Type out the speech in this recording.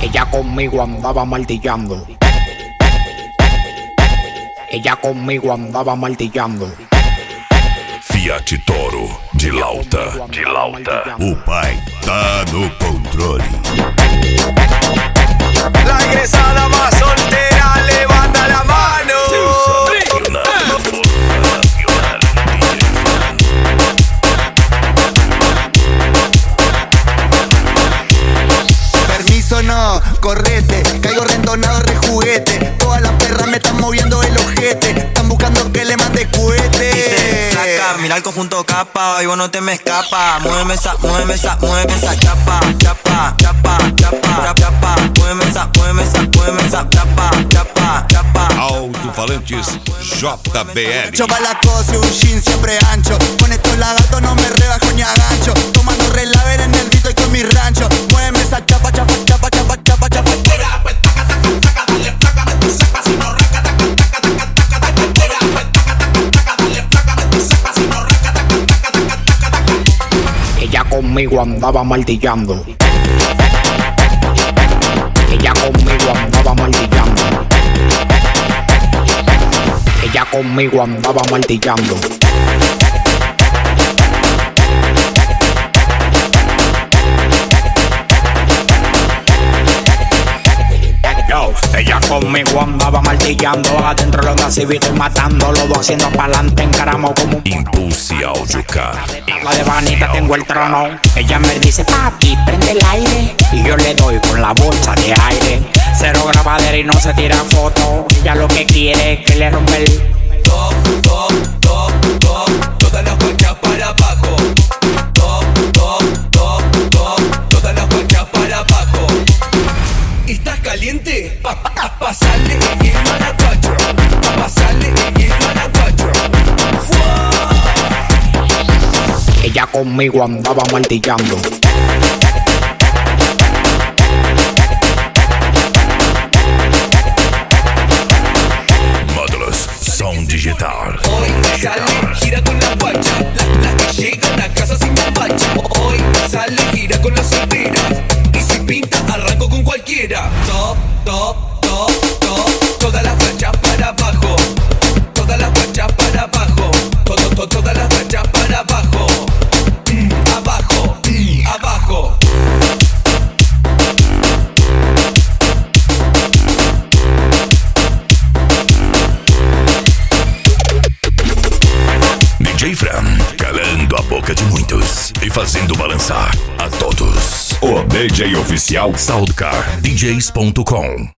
Ella conmigo andaba martillando. Ella conmigo andava martillando. Fiat Toro de Lauta. O pai tá no controle. La egresada más soltera levanta la mano. Permiso no, correte, caigo rentonado rejuguete. Todas las perras me están moviendo el ojete, están buscando que le mande cohete. Dice, flaca, mira el conjunto capa, y vos no te me escapa. Muéveme esa chapa, chapa, chapa, chapa, chapa. Muéveme esa chapa, chapa, chapa. Alto-falantes JBL. Chopa la cosa y un jean siempre ancho. Con estos lagartos no me rebajo ni agancho. Tomando relaver en el vito y con mi rancho. Muéveme esa chapa, chapa, chapa, chapa, chapa, chapa. Ella conmigo andaba martillando. Ella conmigo andaba martillando. Ella conmigo andaba martillando. Ella conmigo andaba martillando. Adentro los nacivitos y matando. Los dos haciendo pa'lante, encaramos como un Impulse Audio Car. la de Vanita tengo el trono. Ella me dice, papi, prende el aire. Y yo le doy con la bolsa de aire. Cero grabadera y no se tira foto. Ella lo que quiere es que le rompe el Todas las guachas para abajo. Todas las guachas para abajo. ¿Estás caliente? Pasarle el hielo a la guacha. Pasarle el hielo a la guacha. Ella conmigo andaba martillando. Módulos Som Digital. Hoy sale, gira con la guacha. Las que llegan a casa sin bombacha. Hoy sale, gira con las solteras. Y si pinta, arranco con cualquiera. Top. Todas las guachas para abajo. Todas las guachas para abajo. Todas las guachas para abajo. Abajo. Abajo. DJ Fran, calando a boca de muitos e fazendo balançar a todos. O DJ oficial SoundCarDJs.com.